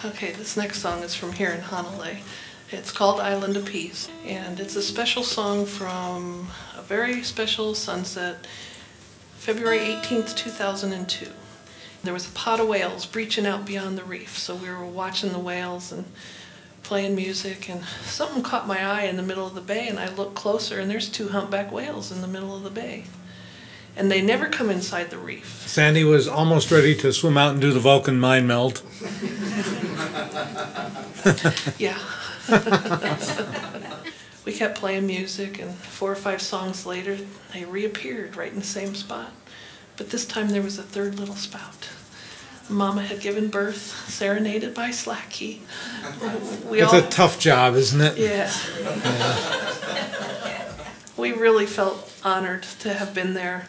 Okay, this next song is from here in Hanalei. It's called Island of Peace, and it's a special song from a very special sunset, February 18th, 2002. There was a pod of whales breaching out beyond the reef, so we were watching the whales and playing music, and something caught my eye in the middle of the bay, and I looked closer, and there's two humpback whales in the middle of the bay. And they never come inside the reef. Sandy was almost ready to swim out and do the Vulcan mind melt. Yeah. We kept playing music, and 4 or 5 songs later, they reappeared right in the same spot. But this time there was a third little spout. Mama had given birth, serenaded by Slacky. It's a tough job, isn't it? Yeah. We really felt honored to have been there.